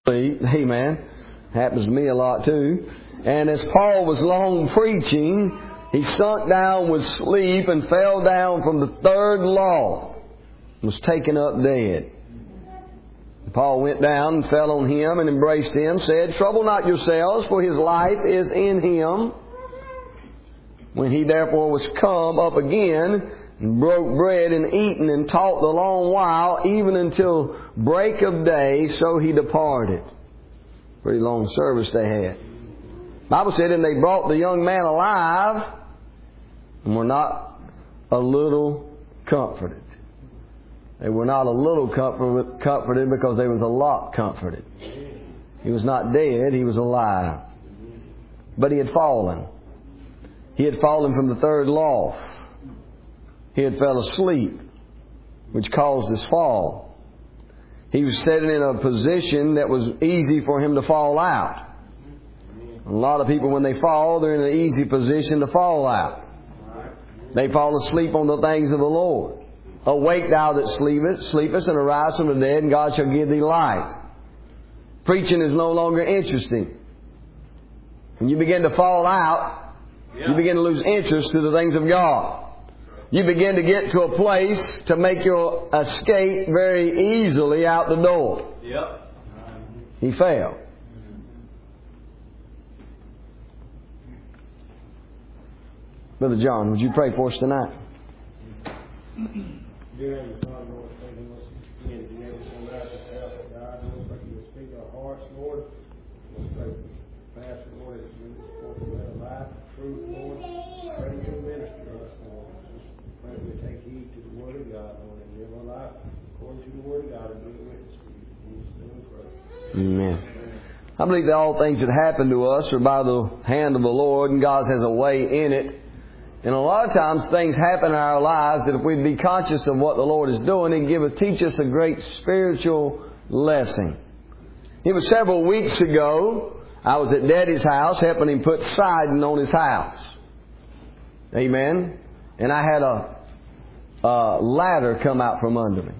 Amen. Happens to me a lot too. And as Paul was long preaching, he sunk down with sleep and fell down from the third loft and was taken up dead. Paul went down and fell on him and embraced him, said, "Trouble not yourselves, for his life is in him." When he therefore was come up again, and broke bread and eaten and taught a long while, even until break of day, so he departed. Pretty long service they had. The Bible said, and they brought the young man alive, and were not a little comforted. They were not a little comforted because they was a lot comforted. He was not dead, he was alive. But he had fallen. He had fallen from the third loft. He had fell asleep, which caused his fall. He was sitting in a position that was easy for him to fall out. A lot of people, when they fall, they're in an easy position to fall out. They fall asleep on the things of the Lord. Awake thou that sleepest, and arise from the dead, and God shall give thee light. Preaching is no longer interesting. When you begin to fall out, you begin to lose interest to the things of God. You begin to get to a place to make your escape very easily out the door. Yep. He fell. Brother John, would you pray for us tonight? Dear Heavenly Father, Lord, thank you once again to be able to come out to the house of God. Lord, thank you to speak to our hearts, Lord. Lord, pray for the pastor, Lord, as you support the better life, the truth, Lord. Pray you minister to us, Lord. Just pray we take heed to the Word of God, Lord, and live our life according to the Word of God and be a witness for you. In Jesus' name we pray. Amen. I believe that all things that happen to us are by the hand of the Lord, and God has a way in it. And a lot of times things happen in our lives that if we'd be conscious of what the Lord is doing, He'd teach us a great spiritual lesson. It was several weeks ago, I was at Daddy's house helping him put siding on his house. Amen. And I had a ladder come out from under me.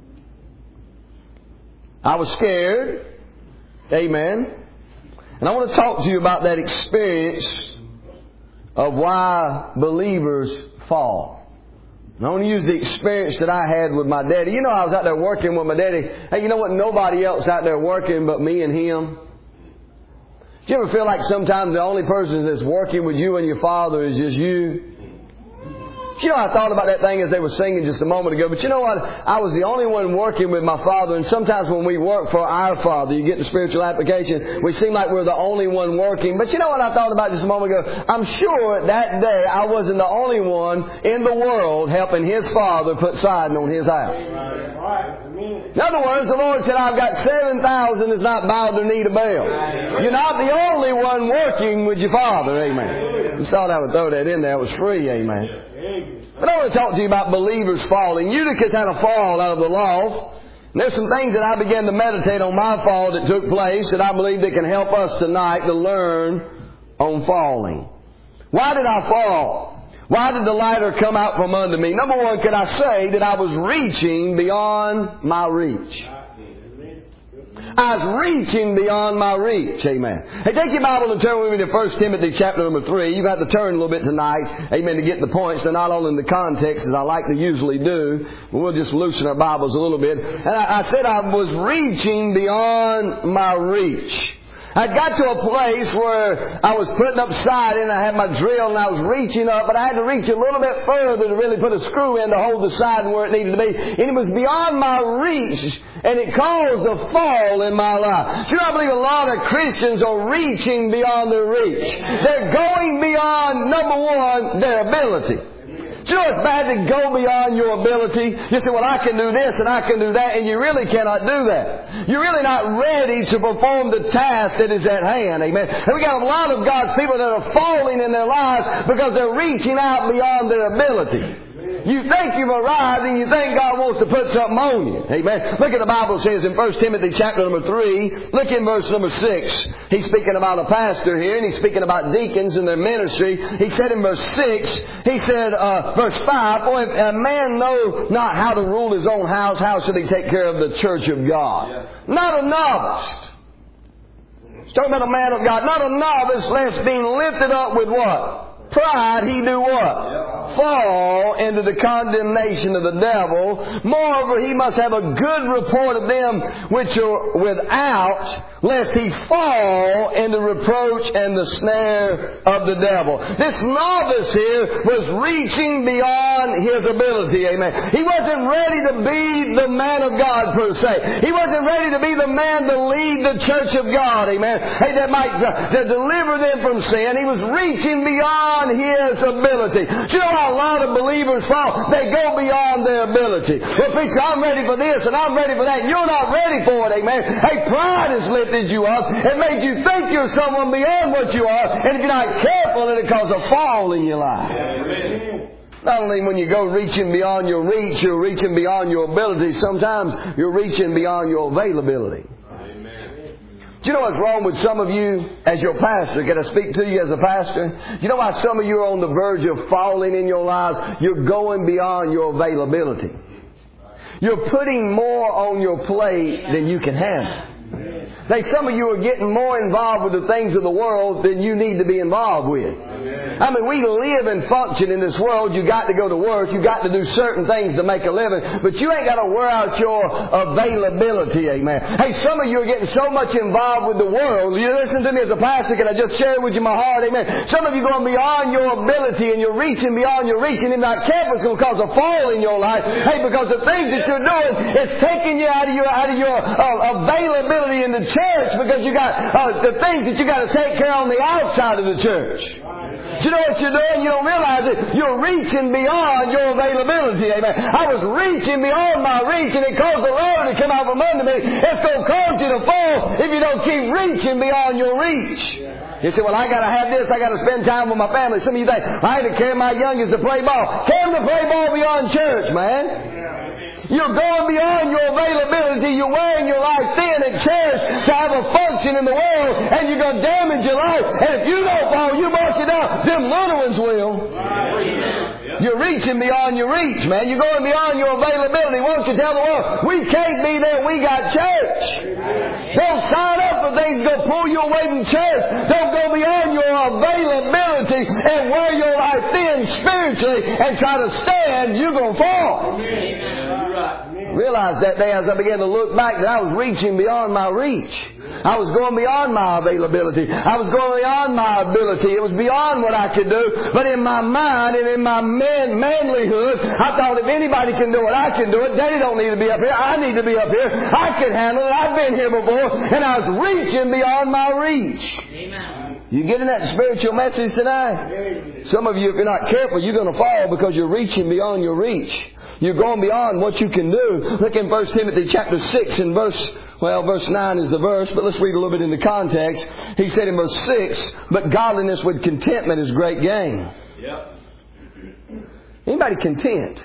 I was scared. Amen. And I want to talk to you about that experience of why believers fall. And I want to use the experience that I had with my daddy. You know, I was out there working with my daddy. Hey, you know what? Nobody else out there working but me and him. Do you ever feel like sometimes the only person that's working with you and your father is just you? You know, I thought about that thing as they were singing just a moment ago. But you know what? I was the only one working with my father. And sometimes when we work for our father, you get the spiritual application, we seem like we're the only one working. But you know what I thought about just a moment ago? I'm sure that day I wasn't the only one in the world helping his father put siding on his house. In other words, the Lord said, I've got 7,000 that's not bowed their knee to Baal. You're not the only one working with your father. Amen. Just thought I would throw that in there. It was free. Amen. But I want to talk to you about believers falling. You could kind of fall out of the loft. And there's some things that I began to meditate on my fall that took place that I believe that can help us tonight to learn on falling. Why did I fall? Why did the ladder come out from under me? Number one, could I say that I was reaching beyond my reach? I was reaching beyond my reach. Amen. Hey, take your Bible and turn with me to 1 Timothy chapter number 3. You've got to turn a little bit tonight. Amen. To get the points. They're not all in the context as I like to usually do. But we'll just loosen our Bibles a little bit. And I said I was reaching beyond my reach. I got to a place where I was putting up siding, I had my drill and I was reaching up, but I had to reach a little bit further to really put a screw in to hold the siding where it needed to be. And it was beyond my reach, and it caused a fall in my life. So I believe a lot of Christians are reaching beyond their reach. They're going beyond, number one, their ability. You know it's bad to go beyond your ability. You say, well, I can do this and I can do that, and you really cannot do that. You're really not ready to perform the task that is at hand. Amen. And we got a lot of God's people that are falling in their lives because they're reaching out beyond their ability. You think you've arrived and you think God wants to put something on you. Amen. Look at the Bible says in 1 Timothy chapter number 3. Look in verse number 6. He's speaking about a pastor here, and he's speaking about deacons and their ministry. He said in verse 6, he said, verse 5, for if a man know not how to rule his own house, how should he take care of the church of God? Not a novice. He's talking about a man of God, not a novice, lest being lifted up with what? Pride, he do what? Fall into the condemnation of the devil. Moreover, he must have a good report of them which are without, lest he fall into reproach and the snare of the devil. This novice here was reaching beyond his ability. Amen. He wasn't ready to be the man of God per se. He wasn't ready to be the man to lead the church of God. Amen. Hey, that might to deliver them from sin. He was reaching beyond his ability. Do you know how a lot of believers fall? They go beyond their ability. Well, preacher, I'm ready for this and I'm ready for that. You're not ready for it, amen. Hey, pride has lifted you up. It made you think you're someone beyond what you are. And if you're not careful, it'll cause a fall in your life. Amen. Not only when you go reaching beyond your reach, you're reaching beyond your ability. Sometimes you're reaching beyond your availability. Do you know what's wrong with some of you as your pastor? Can I speak to you as a pastor? Do you know why some of you are on the verge of falling in your lives? You're going beyond your availability. You're putting more on your plate than you can handle. Some of you are getting more involved with the things of the world than you need to be involved with. I mean, we live and function in this world. You got to go to work. You got to do certain things to make a living. But you ain't got to wear out your availability, amen. Hey, some of you are getting so much involved with the world. You listen to me as a pastor. Can I just share with you my heart, amen. Some of you are going beyond your ability and you're reaching beyond your reach. And if not careful, it's going to cause a fall in your life. Hey, because the things that you're doing, it's taking you out of your availability in the church, because you got the things that you got to take care of on the outside of the church. Do you know what you're doing? You don't realize it. You're reaching beyond your availability. Amen. I was reaching beyond my reach, and it caused the Lord to come out from under me. It's going to cause you to fall if you don't keep reaching beyond your reach. You say, well, I got to have this. I got to spend time with my family. Some of you think, I had to carry my youngest to play ball. Carry them to play ball beyond church, man. You're going beyond your availability. You're wearing your life thin at church to have a function in the world, and you're going to damage your life. And if you don't fall, you mark it out. Them little ones will. You're reaching beyond your reach, man. You're going beyond your availability. Won't you tell the world, we can't be there. We got church. Don't sign up for things that pull you away from church. Don't go beyond your availability and wear your life thin spiritually and try to stand. You're going to fall. Realized that day as I began to look back that I was reaching beyond my reach. I was going beyond my availability. I was going beyond my ability. It was beyond what I could do. But in my mind and in my manlyhood, I thought if anybody can do it, I can do it. Daddy don't need to be up here. I need to be up here. I can handle it. I've been here before. And I was reaching beyond my reach. Amen. You getting that spiritual message tonight? Some of you, if you're not careful, you're going to fall because you're reaching beyond your reach. You're going beyond what you can do. Look in 1 Timothy chapter 6 and verse 9 is the verse, but let's read a little bit in the context. He said in verse 6, but godliness with contentment is great gain. Yep. Anybody content?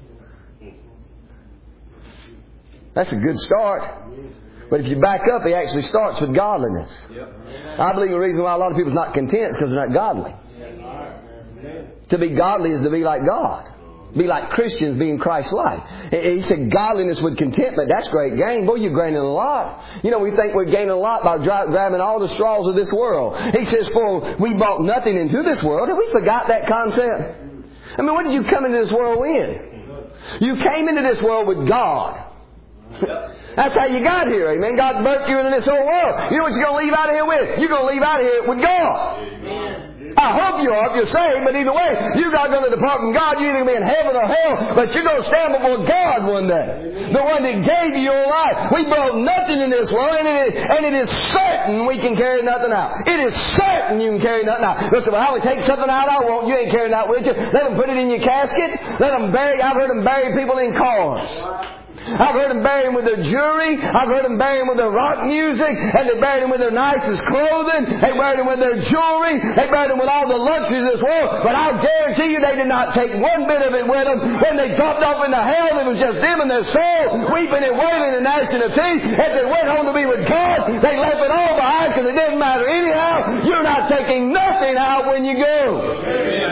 That's a good start. But if you back up, he actually starts with godliness. Yep. I believe the reason why a lot of people are not content is because they're not godly. To be godly is to be like God. Be like Christians, being Christ-like. He said godliness with contentment. That's great gain. Boy, you're gaining a lot. You know, we think we're gaining a lot by grabbing all the straws of this world. He says, for we brought nothing into this world. Have we forgot that concept? I mean, what did you come into this world with? You came into this world with God. That's how you got here, amen. God birthed you into this whole world. You know what you're going to leave out of here with? You're going to leave out of here with God. Amen. I hope you are if you're saved, but either way, you're not going to depart from God. You're either going to be in heaven or hell, but you're going to stand before God one day. The one that gave you your life. We brought nothing in this world, and it is certain we can carry nothing out. It is certain you can carry nothing out. Listen, well, how we take something out, I won't. You ain't carrying that with you. Let them put it in your casket. Let them bury. I've heard them bury people in cars. I've heard them bury them with their jewelry. I've heard them bury them with their rock music. And they buried them with their nicest clothing. They buried them with their jewelry. They buried them with all the luxuries of this world. But I'll guarantee you they did not take one bit of it with them. When they dropped off into hell, it was just them and their soul, weeping and wailing and gnashing of teeth. As they went home to be with God, they left it all behind because it didn't matter anyhow. You're not taking nothing out when you go.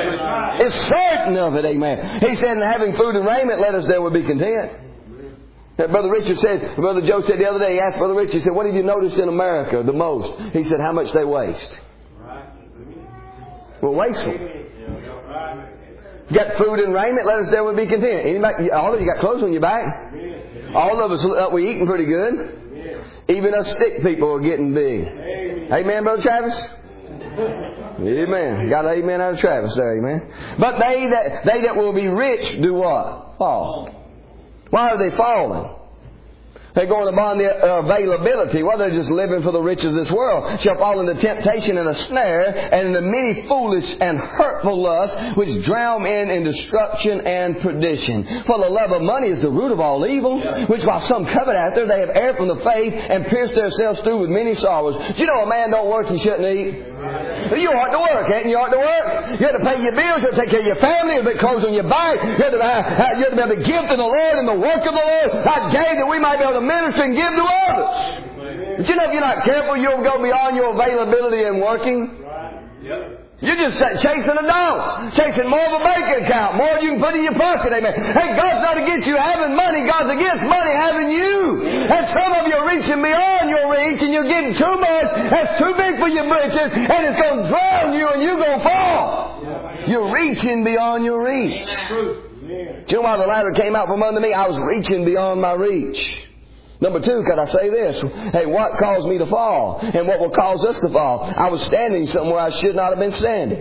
It's certain of it, amen. He said, having food and raiment, let us there would be content. Brother Joe said the other day, he asked Brother Richard, he said, what have you noticed in America the most? He said, how much they waste. We're wasteful. You got food and raiment, let us therewith be content. Anybody, all of you got clothes on your back? All of us, we eating pretty good. Even us stick people are getting big. Amen, Brother Travis? Amen. Got an amen out of Travis there, amen. But they that will be rich do what? Fall. Why are they falling? They're going upon the availability. Well, they're just living for the riches of this world. Shall fall into temptation and a snare, and into many foolish and hurtful lusts, which drown men in destruction and perdition. For the love of money is the root of all evil, which while some covet after, they have erred from the faith and pierced themselves through with many sorrows. Do you know a man don't work, he shouldn't eat? You ought to work, ain't you? You ought to work. You have to pay your bills. You have to take care of your family. You have to put clothes on your back. You have to be able to give to the Lord and the work of the Lord. God gave that we might be able to minister and give to others. But you know, if you're not careful, you'll go beyond your availability in working. You're just chasing a dollar, chasing more of a bank account, more than you can put in your pocket. Amen. Hey, God's not against you having money. God's against money having you. And some of you are reaching beyond your reach, and you're getting too much. That's too big for your britches, and it's going to drown you, and you're going to fall. You're reaching beyond your reach. Do you know why the ladder came out from under me? I was reaching beyond my reach. Number two, could I say this? Hey, what caused me to fall? And what will cause us to fall? I was standing somewhere I should not have been standing.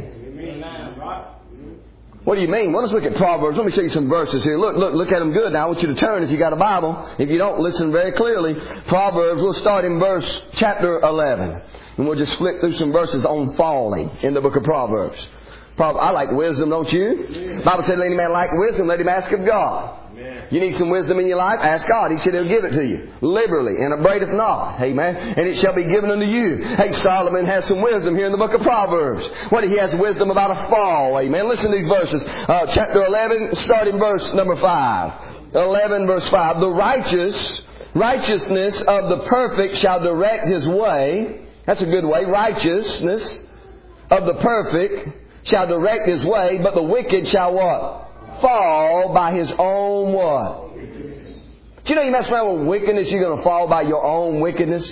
What do you mean? Well, let's look at Proverbs. Let me show you some verses here. Look at them good. Now I want you to turn if you got a Bible. If you don't, listen very clearly. Proverbs, we'll start in chapter 11. And we'll just flip through some verses on falling in the book of Proverbs. I like wisdom, don't you? The Bible said, let any man lack wisdom, let him ask of God. You need some wisdom in your life? Ask God. He said He'll give it to you liberally and upbraideth not. Amen. And it shall be given unto you. Hey, Solomon has some wisdom here in the book of Proverbs. He has wisdom about a fall. Amen. Listen to these verses. Chapter 11, starting verse number 5. 11 verse 5. The righteousness of the perfect shall direct his way. That's a good way. Righteousness of the perfect shall direct his way, but the wicked shall what? Fall by his own what? Do you know you mess around with wickedness, you're going to fall by your own wickedness?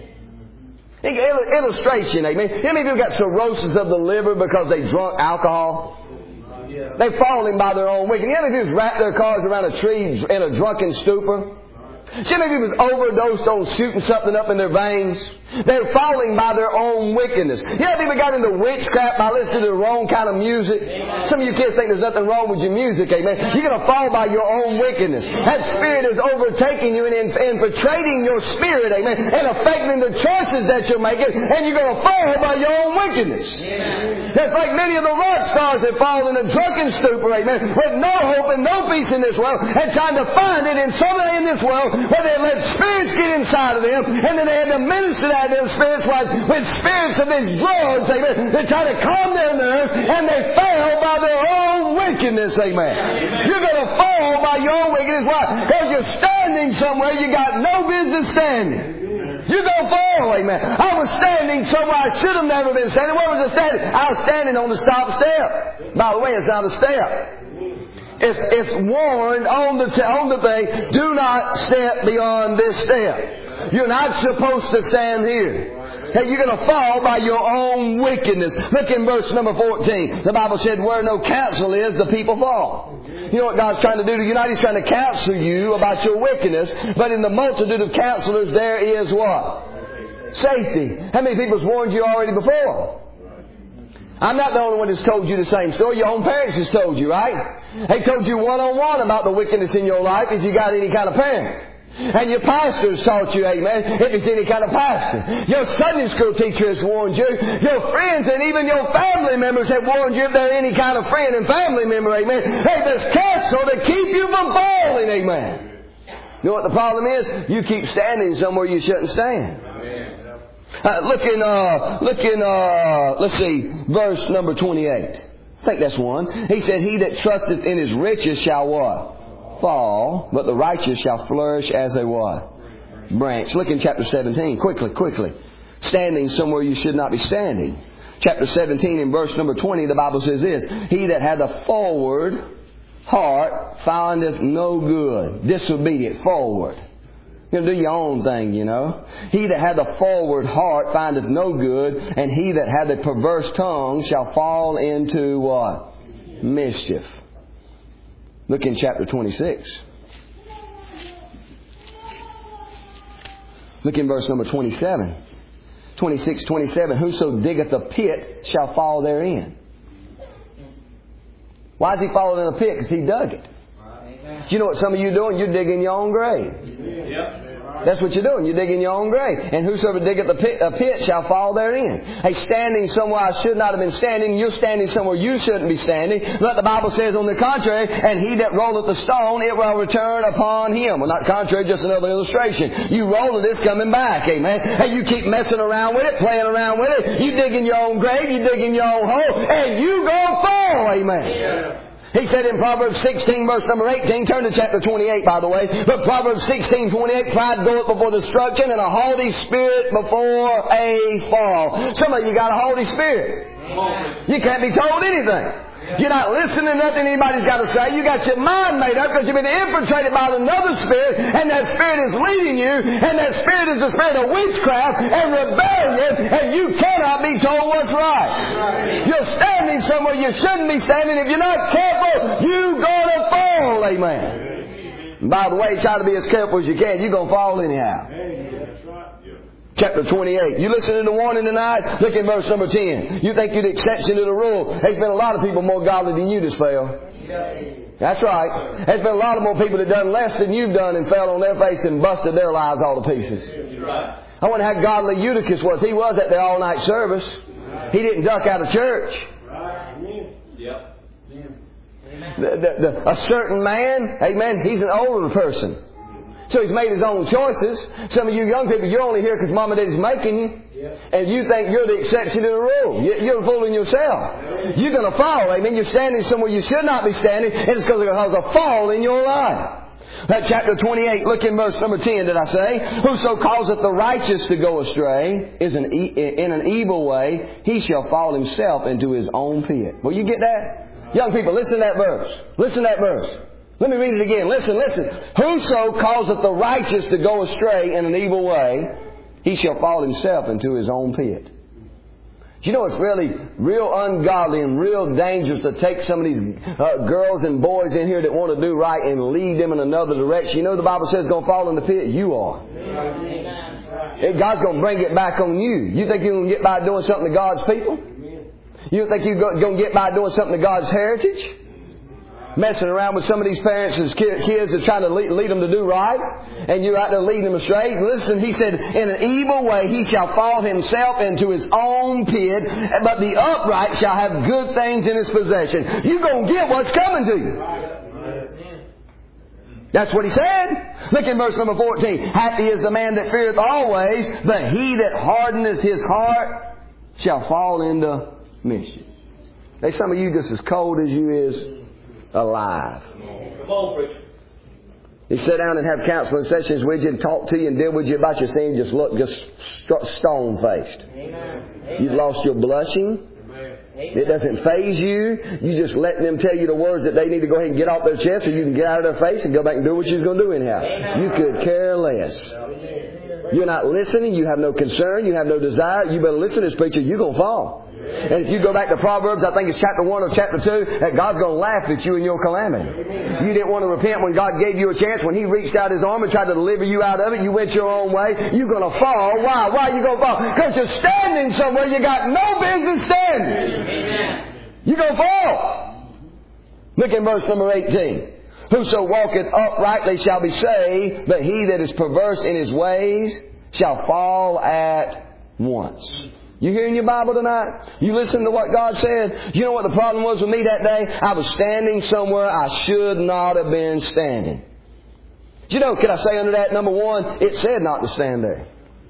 Illustration, amen. How many people got cirrhosis of the liver because they drunk alcohol? They've fallen by their own wickedness. How many people wrap their cars around a tree in a drunken stupor? How many people overdosed on shooting something up in their veins? They're falling by their own wickedness. You know, people got into witchcraft by listening to the wrong kind of music. Some of you kids think there's nothing wrong with your music, amen. You're going to fall by your own wickedness. That spirit is overtaking you and infiltrating your spirit, amen, and affecting the choices that you're making, and you're going to fall by your own wickedness. That's like many of the rock stars that fall in a drunken stupor, amen, with no hope and no peace in this world, and trying to find it in somebody in this world where they let spirits get inside of them, and then they had to minister that them spirits with spirits of these drugs, amen. They try to calm their nerves, and they fail by their own wickedness, amen. You're going to fall by your own wickedness. Why? Because you're standing somewhere you got no business standing. You're going to fall, amen. I was standing somewhere I should have never been standing. Where was I standing? I was standing on the stop step. By the way, it's not a step. It's warned on the thing, do not step beyond this step. You're not supposed to stand here. Hey, you're going to fall by your own wickedness. Look in verse number 14. The Bible said, where no counsel is, the people fall. You know what God's trying to do to you? Not He's trying to counsel you about your wickedness, but in the multitude of counselors there is what? Safety. How many people has warned you already before? I'm not the only one that's told you the same story. Your own parents has told you, right? They told you one-on-one about the wickedness in your life if you got any kind of parent. And your pastor's taught you, amen, if it's any kind of pastor. Your Sunday school teacher has warned you. Your friends and even your family members have warned you if they're any kind of friend and family member, amen. Hey, there's counsel to keep you from falling, amen. You know what the problem is? You keep standing somewhere you shouldn't stand. Let's see, verse number 28. I think that's one. He said, he that trusteth in his riches shall what? Fall, but the righteous shall flourish as a what? Branch. Look in chapter 17. Quickly. Standing somewhere you should not be standing. Chapter 17 in verse number 20, the Bible says this. He that hath a forward heart findeth no good. Disobedient, forward. You're going to do your own thing, you know. He that hath a forward heart findeth no good, and he that hath a perverse tongue shall fall into what? Mischief. Look in chapter 26. Look in verse number 27. 26, 27. Whoso diggeth a pit shall fall therein. Why is he falling in a pit? Because he dug it. Do you know what some of you are doing? You're digging your own grave. Yep. That's what you're doing. You're digging your own grave. And whosoever diggeth a pit shall fall therein. Hey, standing somewhere I should not have been standing. You're standing somewhere you shouldn't be standing. But the Bible says on the contrary, and he that rolleth the stone, it will return upon him. Well, not contrary, just another illustration. You roll it, it's coming back. Amen. Hey, you keep messing around with it, playing around with it. You digging your own grave, you digging your own hole, and you gonna fall. Amen. Yeah. He said in Proverbs 16, verse number 18, turn to chapter 28, by the way, but Proverbs 16, 28, pride goeth before destruction, and a haughty spirit before a fall. Some of you got a haughty spirit. You can't be told anything. You're not listening to nothing anybody's got to say. You got your mind made up because you've been infiltrated by another spirit, and that spirit is leading you, and that spirit is the spirit of witchcraft and rebellion, and you cannot be told what's right. You're standing somewhere you shouldn't be standing. If you're not careful, you're going to fall. Amen. And by the way, try to be as careful as you can. You're going to fall anyhow. Chapter 28. You listen to the warning tonight? Look at verse number 10. You think you're the exception to the rule. There's been a lot of people more godly than you that's fell. That's right. There's been a lot of more people that done less than you've done and fell on their face and busted their lives all to pieces. I wonder how godly Eutychus was. He was at their all-night service. He didn't duck out of church. A certain man, amen, he's an older person. So he's made his own choices. Some of you young people, you're only here because Mom and Daddy's making you. And you think you're the exception to the rule. You're fooling yourself. You're going to fall. Amen. You're standing somewhere you should not be standing. And it's because there's a fall in your life. That chapter 28, look in verse number 10, did I say? Whoso causeth the righteous to go astray is in an evil way, he shall fall himself into his own pit. Well, you get that? Young people, listen to that verse. Listen to that verse. Let me read it again. Listen. Whoso causeth the righteous to go astray in an evil way, he shall fall himself into his own pit. You know it's really real ungodly and real dangerous to take some of these girls and boys in here that want to do right and lead them in another direction. You know the Bible says going to fall in the pit? You are. Amen. God's going to bring it back on you. You think you're going to get by doing something to God's people? You think you're going to get by doing something to God's heritage? Messing around with some of these parents' kids that are trying to lead them to do right, and you're out there leading them astray. Listen, he said, in an evil way he shall fall himself into his own pit, but the upright shall have good things in his possession. You're going to get what's coming to you. That's what he said. Look in verse number 14. Happy is the man that feareth always, but he that hardeneth his heart shall fall into mischief. There's some of you just as cold as you is alive. Come on, preacher. He sit down and have counseling sessions with you and talk to you and deal with you about your sins. Just look, just stone faced. You've lost your blushing. Amen. It doesn't faze you. You just letting them tell you the words that they need to go ahead and get off their chest, so you can get out of their face and go back and do what you're going to do anyhow. Amen. You could care less. You're not listening. You have no concern. You have no desire. You better listen to this preacher. You're going to fall. And if you go back to Proverbs, I think it's chapter 1 or chapter 2, that God's going to laugh at you in your calamity. You didn't want to repent when God gave you a chance. When He reached out His arm and tried to deliver you out of it, you went your own way. You're going to fall. Why? Why are you going to fall? Because you're standing somewhere you got no business standing. You're going to fall. Look in verse number 18. Whoso walketh uprightly shall be saved, but he that is perverse in his ways shall fall at once. You hearing your Bible tonight? You listen to what God said? You know what the problem was with me that day? I was standing somewhere I should not have been standing. You know, could I say under that, number one, it said not to stand there.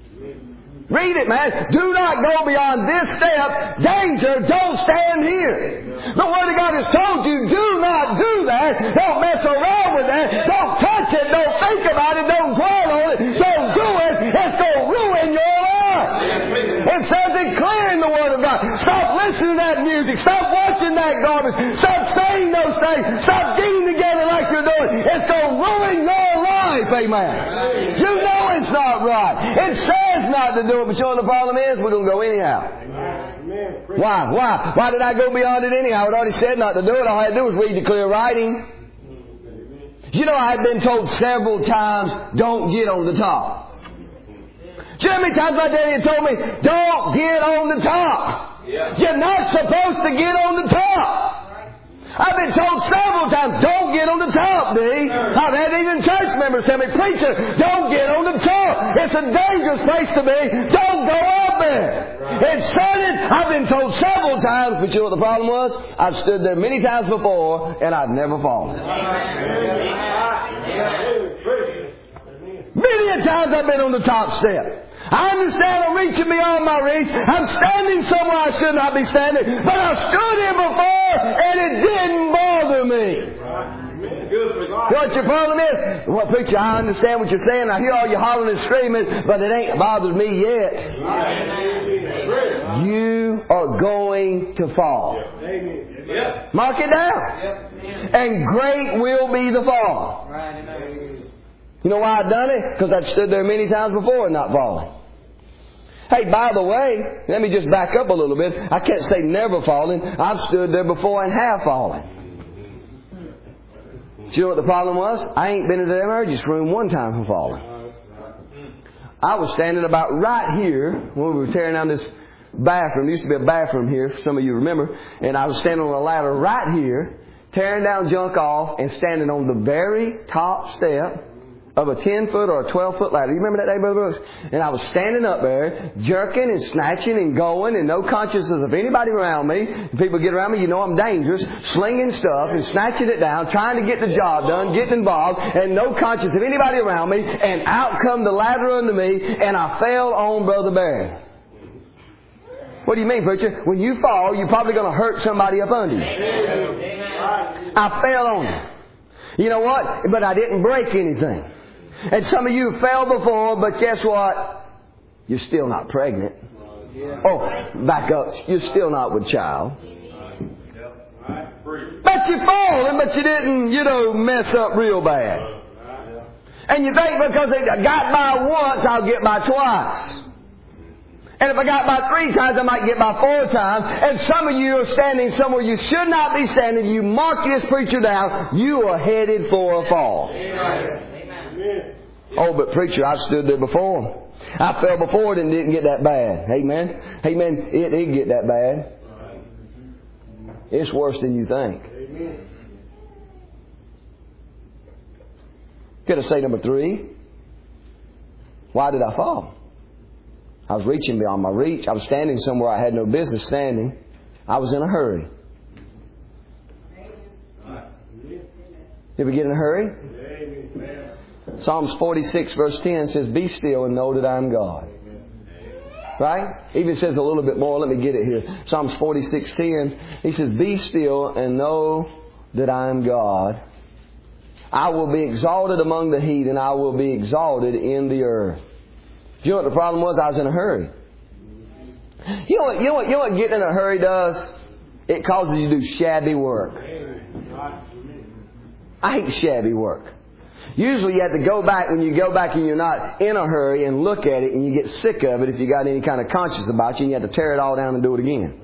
Read it, man. Do not go beyond this step. Danger, don't stand here. The Word of God has told you, do not do that. Don't mess around with that. Don't touch it. Don't think about it. Don't dwell on it. Don't do it. It's going to ruin your life. It says it clear in the Word of God. Stop listening to that music. Stop watching that garbage. Stop saying those things. Stop getting together like you're doing. It's going to ruin your life. Amen. You know it's not right. It says not to do it, but you know what the problem is? We're going to go anyhow. Why did I go beyond it anyhow? It already said not to do it. All I had to do was read the clear writing. You know, I had been told several times, don't get on the top. Do you know how many times my daddy had told me, don't get on the top. You're not supposed to get on the top. I've been told several times, don't get on the top, D. I've had even church members tell me, preacher, don't get on the top. It's a dangerous place to be. Don't go up there. It's certain. I've been told several times, but you know what the problem was? I've stood there many times before, and I've never fallen. Many a times I've been on the top step. I understand I'm reaching beyond my reach. I'm standing somewhere I should not be standing. But I stood here before and it didn't bother me. What your problem is? Well, preacher, I understand what you're saying. I hear all you hollering and screaming, but it ain't bothered me yet. You are going to fall. Mark it down. And great will be the fall. You know why I've done it? Because I've stood there many times before and not fallen. Hey, by the way, let me just back up a little bit. I can't say never fallen. I've stood there before and have fallen. Do you know what the problem was? I ain't been in the emergency room one time for falling. I was standing about right here when we were tearing down this bathroom. There used to be a bathroom here, if some of you remember. And I was standing on a ladder right here, tearing down junk off and standing on the very top step of a 10-foot or a 12-foot ladder. You remember that day, Brother Brooks? And I was standing up there, jerking and snatching and going, and no consciousness of anybody around me. If people get around me, you know I'm dangerous, slinging stuff and snatching it down, trying to get the job done, getting involved, and no conscience of anybody around me, and out come the ladder under me, and I fell on Brother Barry. What do you mean, preacher? When you fall, you're probably going to hurt somebody up under you. I fell on him. You know what? But I didn't break anything. And some of you fell before, but guess what? You're still not pregnant. Oh, back up. You're still not with child. But you're falling, but you didn't, mess up real bad. And you think because I got by once, I'll get by twice. And if I got by 3 times, I might get by 4 times. And some of you are standing somewhere you should not be standing. You mark this preacher down. You are headed for a fall. Oh, but preacher, I've stood there before. I fell before it and didn't get that bad. Amen. Amen. It didn't get that bad. It's worse than you think. Could I say number 3? Why did I fall? I was reaching beyond my reach. I was standing somewhere I had no business standing. I was in a hurry. You ever get in a hurry? Psalms 46 verse 10 says, be still and know that I am God. Right? Even says a little bit more. Let me get it here. Psalms 46:10. He says, be still and know that I am God. I will be exalted among the heathen. I will be exalted in the earth. Do you know what the problem was? I was in a hurry. You know what getting in a hurry does? It causes you to do shabby work. I hate shabby work. Usually you have to go back when you go back and you're not in a hurry and look at it and you get sick of it if you got any kind of conscience about you and you have to tear it all down and do it again.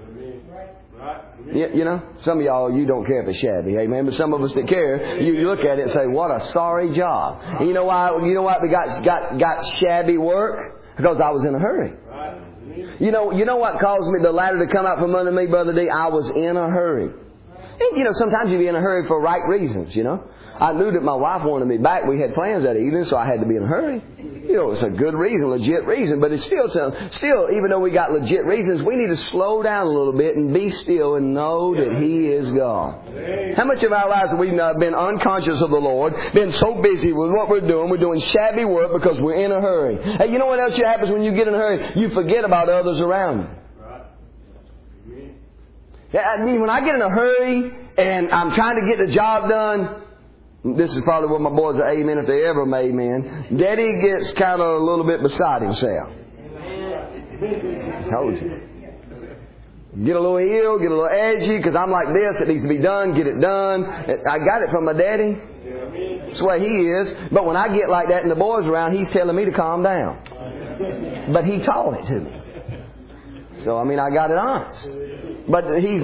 Some of y'all, you don't care if it's shabby, amen. But some of us that care, you look at it and say, what a sorry job. And you know why we got shabby work? Because I was in a hurry. You know what caused me the ladder to come out from under me, Brother D? I was in a hurry. And sometimes you be in a hurry for right reasons, I knew that my wife wanted me back. We had plans that evening, so I had to be in a hurry. It's a good reason, legit reason. But it's still, even though we got legit reasons, we need to slow down a little bit and be still and know that He is God. How much of our lives have we been unconscious of the Lord, been so busy with what we're doing? We're doing shabby work because we're in a hurry. Hey, you know what else happens when you get in a hurry? You forget about others around you. When I get in a hurry and I'm trying to get the job done, this is probably what my boys are amen if they ever made men. Daddy gets kind of a little bit beside himself. Told you. Get a little ill, get a little edgy, because I'm like this, it needs to be done, get it done. I got it from my daddy. That's the way he is. But when I get like that and the boys around, he's telling me to calm down. But he taught it to me. So, I got it honest. But he's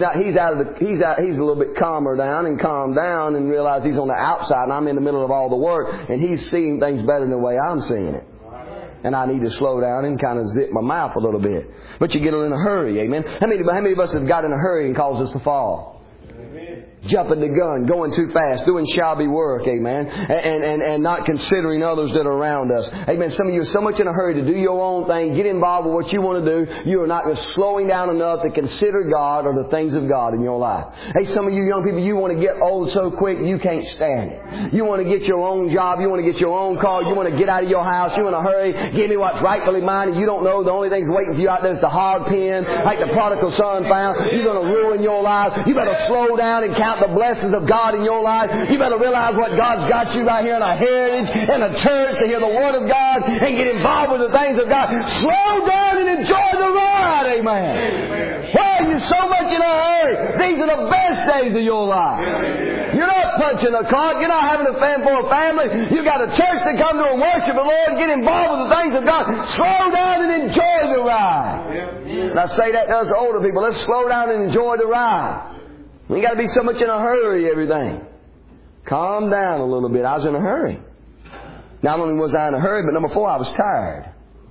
a little bit calmed down and realized he's on the outside and I'm in the middle of all the work and he's seeing things better than the way I'm seeing it. And I need to slow down and kind of zip my mouth a little bit. But you get in a hurry, amen? How many of us have got in a hurry and caused us to fall? Jumping the gun, going too fast, doing shabby work, amen, and not considering others that are around us. Amen. Some of you are so much in a hurry to do your own thing, get involved with what you want to do, you are not slowing down enough to consider God or the things of God in your life. Hey, some of you young people, you want to get old so quick you can't stand it. You want to get your own job, you want to get your own car, you want to get out of your house, you in a hurry, give me what's rightfully mine, and you don't know the only thing's waiting for you out there is the hard pen, like the prodigal son found. You're going to ruin your life. You better slow down and count the blessings of God in your life. You better realize what God's got you right here in a heritage, in a church, to hear the Word of God and get involved with the things of God. Slow down and enjoy the ride. Amen. Why you're so much in a hurry? These are the best days of your life. You're not punching a clock. You're not having a fan for a family. You've got a church to come to and worship the Lord, get involved with the things of God. Slow down and enjoy the ride. And I say that to us older people. Let's slow down and enjoy the ride. We got to be so much in a hurry, everything. Calm down a little bit. I was in a hurry. Not only was I in a hurry, but number 4, I was tired.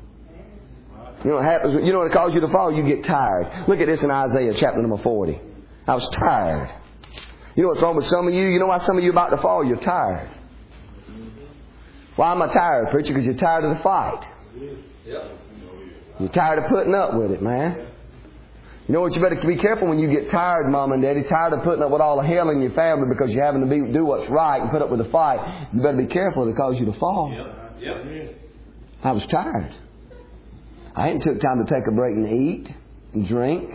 You know what happens? You know what causes you to fall? You get tired. Look at this in Isaiah chapter number 40. I was tired. You know what's wrong with some of you? You know why some of you are about to fall? You're tired. Why am I tired, preacher? Because you're tired of the fight. You're tired of putting up with it, man. You know what? You better be careful when you get tired, Mom and Daddy, tired of putting up with all the hell in your family because you're having to do what's right and put up with the fight. You better be careful to cause you to fall. I was tired. I hadn't took time to take a break and eat and drink.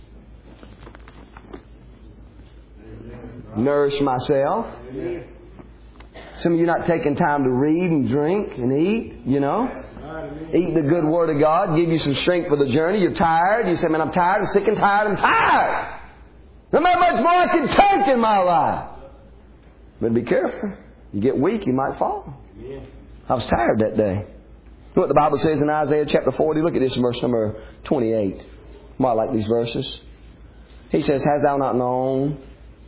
Nourish myself. Some of you not taking time to read and drink and eat, you know. Eat the good Word of God, give you some strength for the journey. You're tired. You say, man, I'm tired. I'm sick and tired. I'm tired. There's not much more I can take in my life. But be careful. You get weak, you might fall. I was tired that day. You know what the Bible says in Isaiah chapter 40? Look at this in verse number 28. I like these verses. He says, hast thou not known?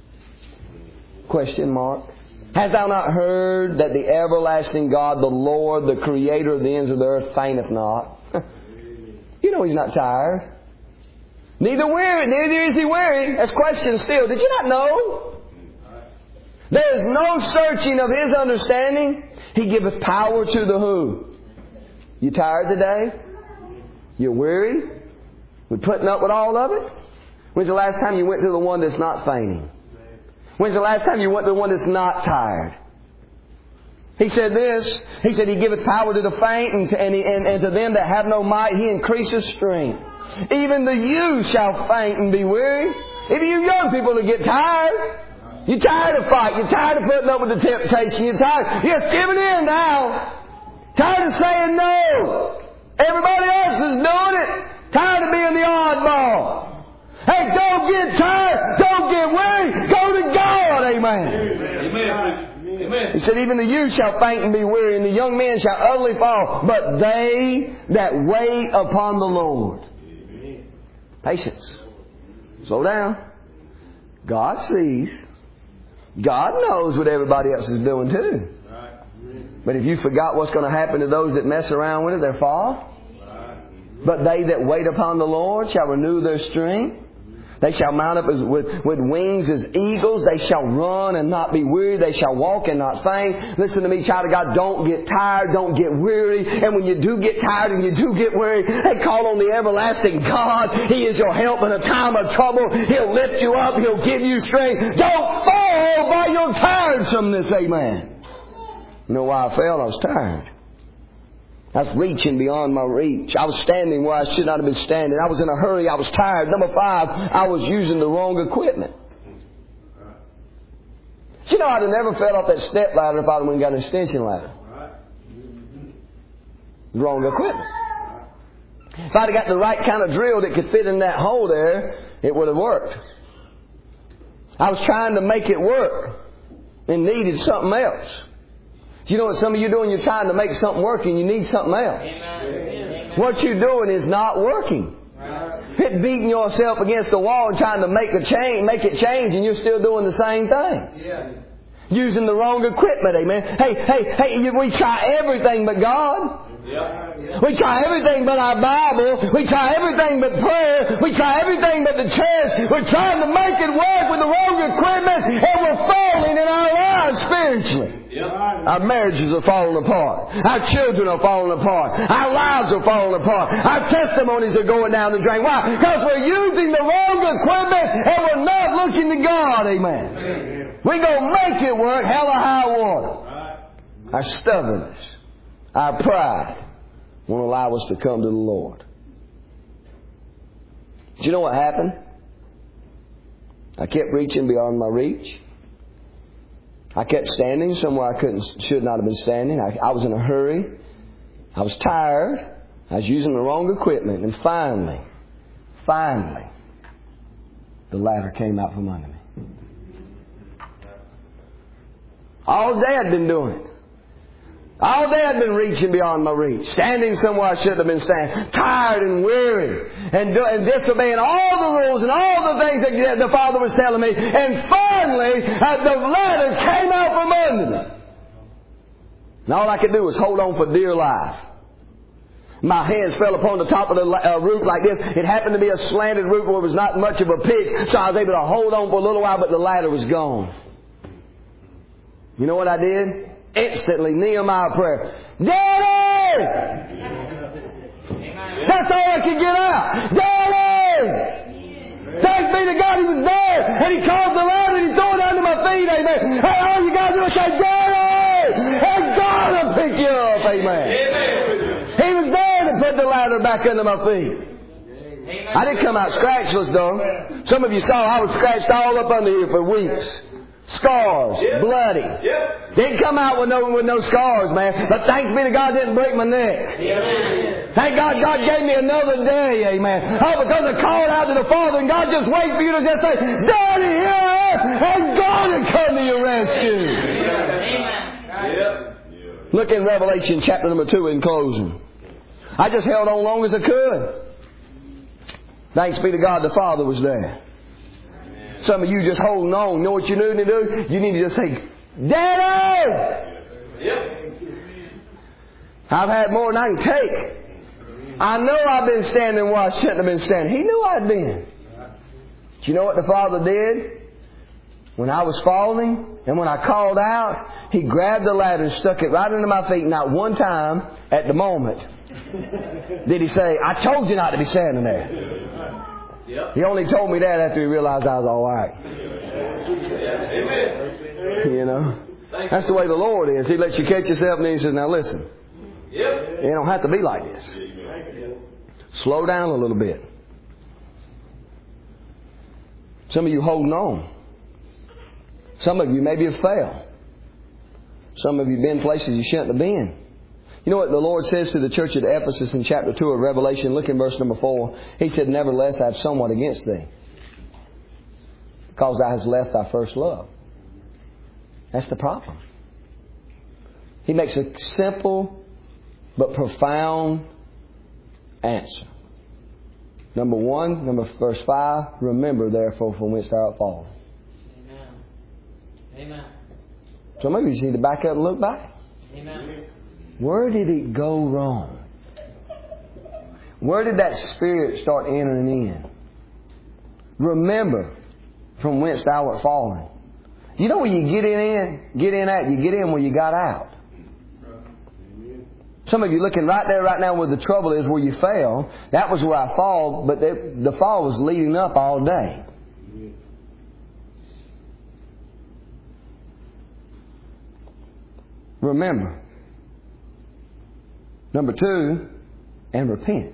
Question mark. Hast thou not heard that the everlasting God, the Lord, the Creator of the ends of the earth, fainteth not? You know He's not tired. Neither is He weary. That's question still. Did you not know? There is no searching of His understanding. He giveth power to the who? You tired today? You're weary? We're putting up with all of it? When's the last time you went to the one that's not fainting? When's the last time you went to the one that's not tired? He said this. He said He giveth power to the faint and to them that have no might He increaseth strength. Even the youth shall faint and be weary. Even you young people that get tired. You're tired of fighting. You're tired of putting up with the temptation. You're tired. You're just giving in now. Tired of saying no. Everybody else is doing it. Tired of being the oddball. Hey, don't get tired. Don't get weary. Go to God. Amen. Amen. He said, even the youth shall faint and be weary, and the young men shall utterly fall. But they that wait upon the Lord. Patience. Slow down. God sees. God knows what everybody else is doing too. But if you forgot what's going to happen to those that mess around with it, they'll fall. But they that wait upon the Lord shall renew their strength. They shall mount up with wings as eagles. They shall run and not be weary. They shall walk and not faint. Listen to me, child of God. Don't get tired. Don't get weary. And when you do get tired and you do get weary, hey, call on the everlasting God. He is your help in a time of trouble. He'll lift you up. He'll give you strength. Don't fall by your tiresomeness. Amen. You know why I fell? I was tired. I was reaching beyond my reach. I was standing where I should not have been standing. I was in a hurry. I was tired. Number 5, I was using the wrong equipment. You know, I'd have never fell off that step ladder if I'd have got an extension ladder. Wrong equipment. If I'd have got the right kind of drill that could fit in that hole there, it would have worked. I was trying to make it work and needed something else. You know what some of you are doing? You're trying to make something work and you need something else. Amen. What you're doing is not working. Quit beating yourself against the wall and trying to make it change, and you're still doing the same thing. Yeah. Using the wrong equipment, amen. Hey, we try everything but God. Yeah. We try everything but our Bible. We try everything but prayer. We try everything but the church. We're trying to make it work with the wrong equipment, and we're falling in our lives spiritually. Yep. Our marriages are falling apart. Our children are falling apart. Our lives are falling apart. Our testimonies are going down the drain. Why? Because we're using the wrong equipment and we're not looking to God. Amen. We're going to make it work, hell or high water. Our stubbornness, our pride won't allow us to come to the Lord. Do you know what happened? I kept reaching beyond my reach. I kept standing somewhere I should not have been standing. I was in a hurry. I was tired. I was using the wrong equipment. And finally, the ladder came out from under me. All day I'd been doing it. All day I'd been reaching beyond my reach. Standing somewhere I shouldn't have been standing. Tired and weary. And disobeying all the rules and all the things that the Father was telling me. And finally, the ladder came out from under me. And all I could do was hold on for dear life. My hands fell upon the top of the roof like this. It happened to be a slanted roof where there was not much of a pitch. So I was able to hold on for a little while, but the ladder was gone. You know what I did? Instantly, Nehemiah prayer. Daddy! That's all I could get out. Daddy! Thanks be to God he was there. And he called the ladder and he threw it under my feet. Amen. Hey, all you got to do is say, Daddy! And God will pick you up. Amen. He was there to put the ladder back under my feet. I didn't come out scratchless though. Some of you saw I was scratched all up under here for weeks. Scars, bloody. Didn't come out with no scars, man. But thanks be to God, didn't break my neck. Thank God, God gave me another day, amen. Oh, because I called out to the Father, and God just waits for you to just say, Daddy, here I am, and God will come to your rescue. Amen. Look in Revelation chapter number 2 in closing. I just held on long as I could. Thanks be to God, the Father was there. Some of you just holding on. You know what you need to do? You need to just say, Daddy! Yep. I've had more than I can take. I know I've been standing where I shouldn't have been standing. He knew I'd been. Do you know what the Father did? When I was falling and when I called out, He grabbed the ladder and stuck it right under my feet. Not one time at the moment did He say, I told you not to be standing there. Yep. He only told me that after he realized I was all right. Amen. You know, that's the way the Lord is. He lets you catch yourself and then He says, now listen. Yep. You don't have to be like this. Slow down a little bit. Some of you holding on. Some of you maybe have failed. Some of you have been places you shouldn't have been. You know what the Lord says to the church at Ephesus in chapter 2 of Revelation? Look in verse number 4. He said, nevertheless, I have somewhat against thee, because thou hast left thy first love. That's the problem. He makes a simple but profound answer. Number 1, verse 5, remember therefore from whence thou art fallen. Amen. Amen. Some of you just need to back up and look back. Amen. Where did it go wrong? Where did that spirit start entering in? Remember from whence thou art fallen. You know where you get in at? You get in where you got out. Some of you looking right there right now where the trouble is, where you fell. That was where I fall, but the fall was leading up all day. Remember. Number 2, and repent.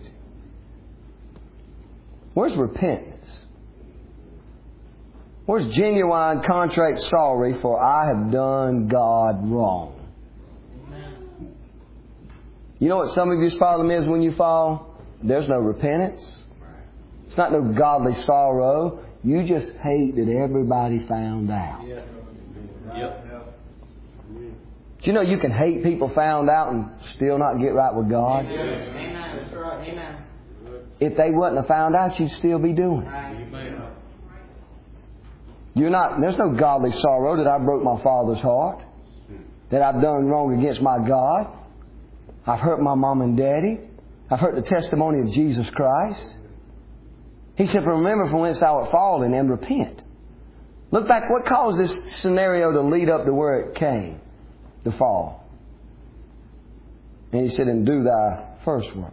Where's repentance? Where's genuine, contrite sorry for I have done God wrong? Amen. You know what some of you's problem is when you fall? There's no repentance. It's not no godly sorrow. You just hate that everybody found out. Do you know you can hate people found out and still not get right with God? Amen. That's right. Amen. If they wouldn't have found out, you'd still be doing it. There's no godly sorrow that I broke my Father's heart, that I've done wrong against my God. I've hurt my mom and daddy. I've hurt the testimony of Jesus Christ. He said, remember from whence thou art fallen and repent. Look back, what caused this scenario to lead up to where it came, the fall? And He said, and do thy first works.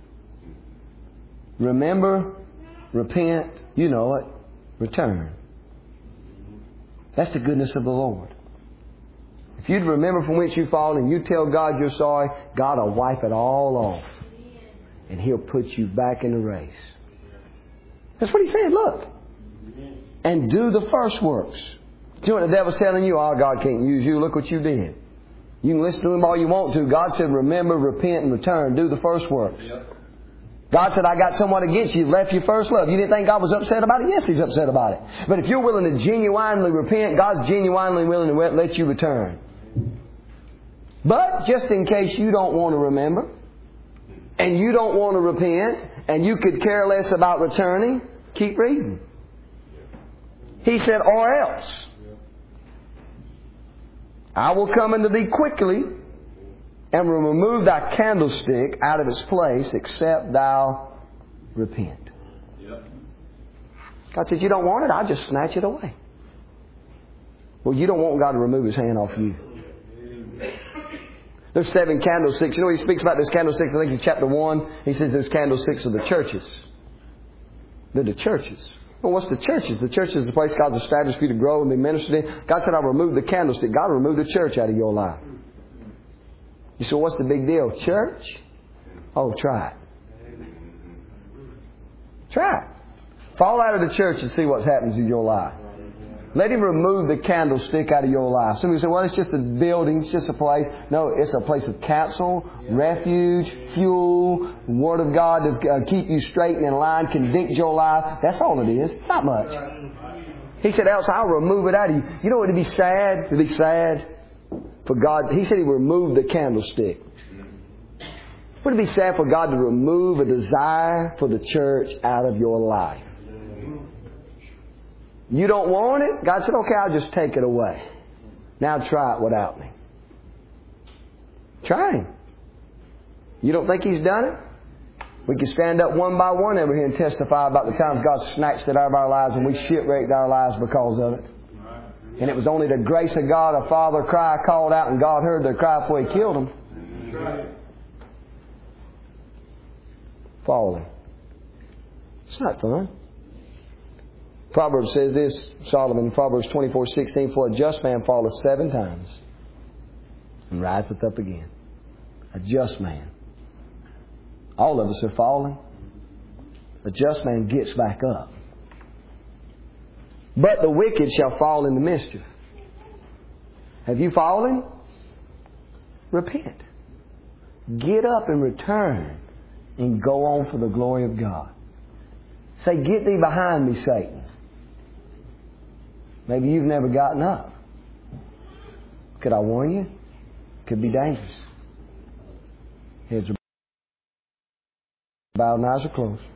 Remember, repent, you know it, return. That's the goodness of the Lord. If you'd remember from whence you fall and you tell God you're sorry, God will wipe it all off. And He'll put you back in the race. That's what He said, look. And do the first works. Do you know what the devil's telling you? Oh, God can't use you. Look what you did. You can listen to Him all you want to. God said, remember, repent, and return. Do the first works. God said, I got someone against you. Left your first love. You didn't think God was upset about it? Yes, He's upset about it. But if you're willing to genuinely repent, God's genuinely willing to let you return. But just in case you don't want to remember, and you don't want to repent, and you could care less about returning, keep reading. He said, or else I will come unto thee quickly, and will remove thy candlestick out of its place, except thou repent. God says, you don't want it? I'll just snatch it away. Well, you don't want God to remove His hand off you. There's 7 candlesticks. You know, He speaks about those candlesticks, I think in chapter 1. He says those candlesticks are the churches. They're the churches. Well, what's the churches? The church is the place God's established for you to grow and be ministered in. God said, I'll remove the candlestick. God will remove the church out of your life. You say, what's the big deal? Church? Oh, try it. Try it. Fall out of the church and see what happens in your life. Let Him remove the candlestick out of your life. Some people say, well, it's just a building, it's just a place. No, it's a place of counsel, refuge, fuel, Word of God to keep you straight and in line, convict your life. That's all it is. It's not much. He said, else I'll remove it out of you. You know what would be sad? It'd be sad for God. He said He would remove the candlestick. Would it be sad for God to remove a desire for the church out of your life? You don't want it? God said, okay, I'll just take it away. Now try it without me. Try Him. You don't think He's done it? We can stand up one by one over here and testify about the times God snatched it out of our lives and we shipwrecked our lives because of it. And it was only the grace of God, a father cry called out, and God heard their cry before He killed them. Falling. It's not fun. Proverbs says this, Solomon, Proverbs 24:16, for a just man falleth 7 times and riseth up again. A just man. All of us are falling. A just man gets back up. But the wicked shall fall into mischief. Have you fallen? Repent. Get up and return and go on for the glory of God. Say, get thee behind me, Satan. Maybe you've never gotten up. Could I warn you? Could be dangerous. Heads are bowed and eyes are closed.